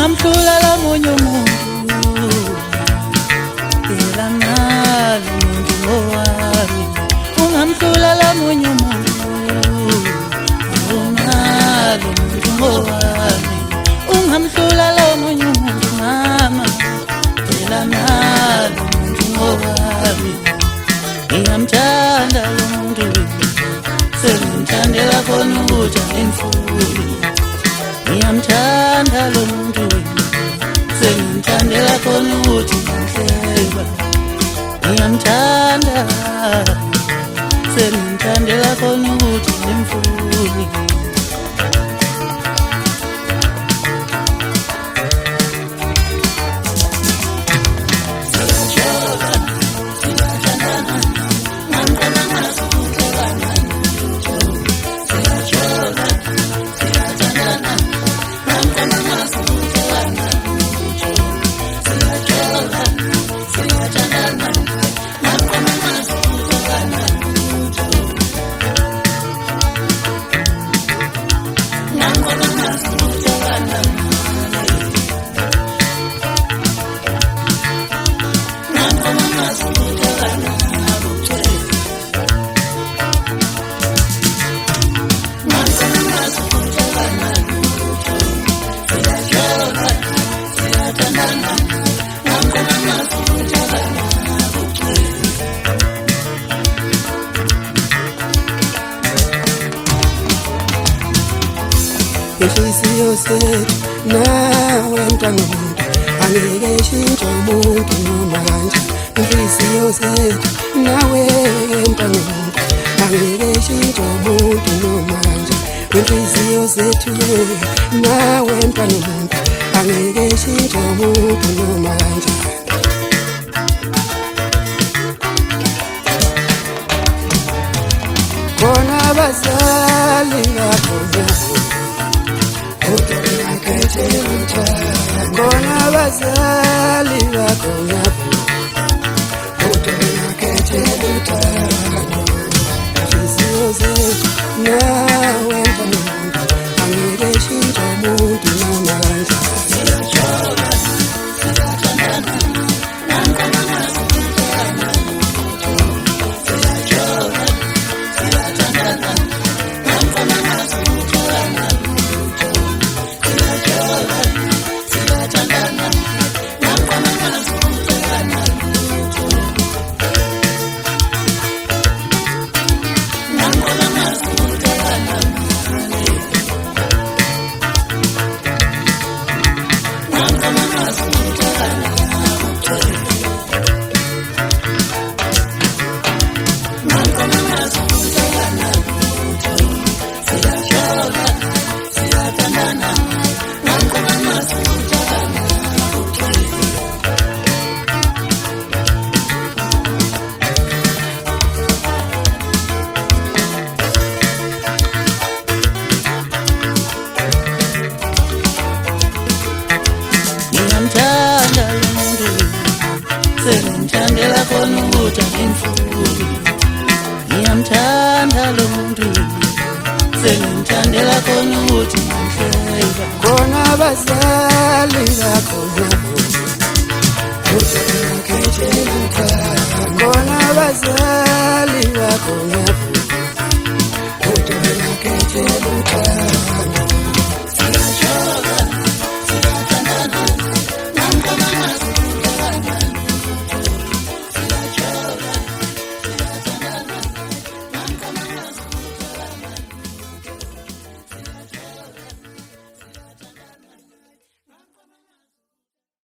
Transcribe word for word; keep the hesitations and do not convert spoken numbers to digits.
ungamhlula lomunye umuntu phela nalo umuntu ngowami ungamhlula lomunye umuntu unalo umuntu ngowami ungamhlula lomunye umuntu mama phela nalo umuntu ngowami ngiyamthanda lo muntu sengimthandela khona ukuthi ayimfuni ngiyamthanda lo muntu sengimthandela khona ukuthi ngihleba ngiyamthanda sengimthandela khona ukuthi ngimfuni Inhliziyo sethu nawe mntwana umuntu angeke ishintshe umuntu noma kanjani inhliziyo sethu nawe mntwana umuntu angeke ishintshe umuntu noma kanjani inhliziyo sethu nawe mntwana umuntu angeke ishintshe umuntu noma kanjani khona abazali bakho khona abazali bakho utholakhethela uthando inhliziyo zethu nawe mntwana umuntu angeke ishintshe umuntu noma kanjani siyajola siyathandana nangamanga siyathandana siyajola siyathandana nangamanga siyathandana sengimthandela khona ukuthi ayimfuni ngiyamthanda lo muntu sengimthandela khona ukuthi ngihleba khona abazali bakho utholakhethela uthando khona abazali bakho